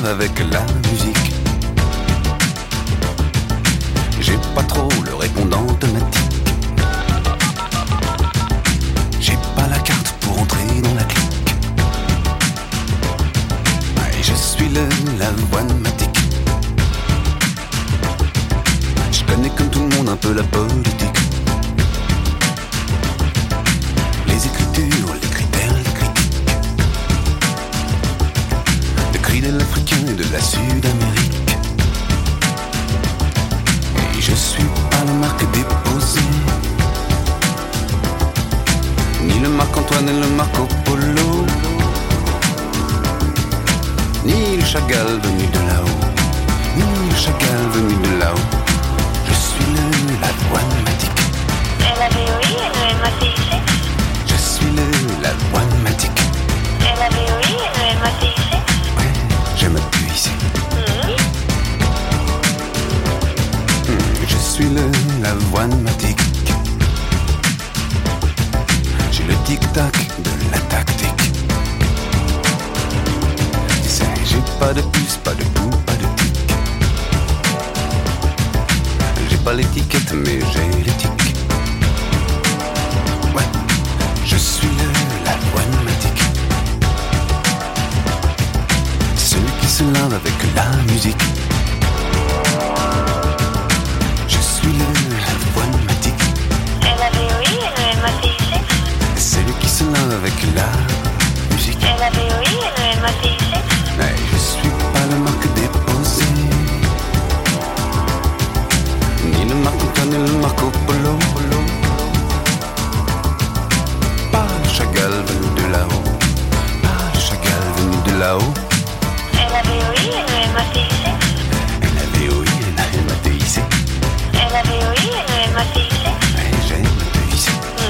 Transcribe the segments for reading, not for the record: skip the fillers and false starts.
lave avec la musique. J'ai pas trop le répondant automatique. J'ai pas la carte pour entrer dans la clique. Et je suis la voix-matique. Je connais comme tout le monde un peu la politique. Les écritures, les critères, les critiques. Le cri de l'Africain et de la Sud-Amérique. Et je suis pas la marque déposée, ni le Marc-Antoine et le Marco Polo, ni le Chagall venu de là-haut, ni le Chagall venu de là-haut. Je suis la voix-matique. LAVOI, LEMATIC. Je suis la voix-matique. LAVOI, LEMATIC. Ouais, je m'appuie ici. Je suis la voix-matique. J'ai le tic-tac de la tactique. Tu sais, j'ai pas de puce, pas de bout, pas de tic. J'ai pas l'étiquette, mais j'ai l'éthique. Ouais, je suis la voix-matique. Celui qui se lave avec la musique. Je suis la voix-matique. LAVOI, LEMATIC. Celui qui se lave avec la musique. LAVOI, LEMATIC. Mais je suis pas la marque déposée, ni le Marc-Antoine ni le Marco Polo. Pas le Chagall venu de là-haut, pas le Chagall venu de là-haut. LAVOI, LEMATIC. LAVOI, LEMATIC. LAVOI, LEMATIC. Mais j'ai MATIC.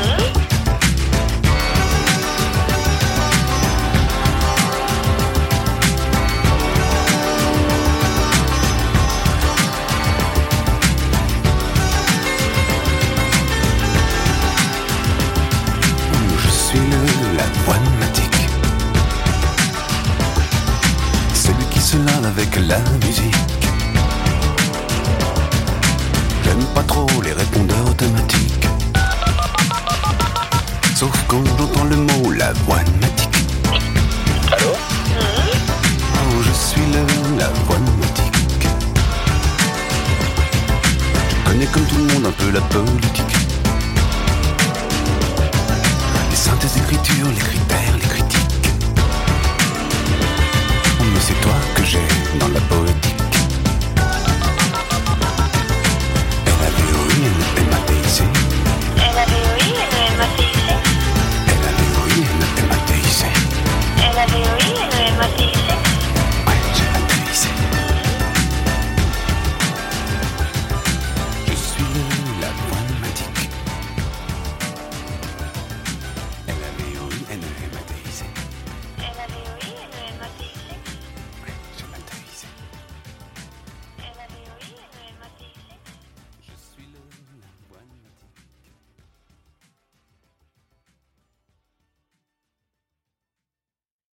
Je suis la voix-matique. Celui qui se lave avec la musique. J'aime pas trop les répondeurs automatiques, sauf quand j'entends le mot la voix-matique. Allô? Oh, je suis la voix-matique. Je connais comme tout le monde un peu la politique. Les saintes écritures, les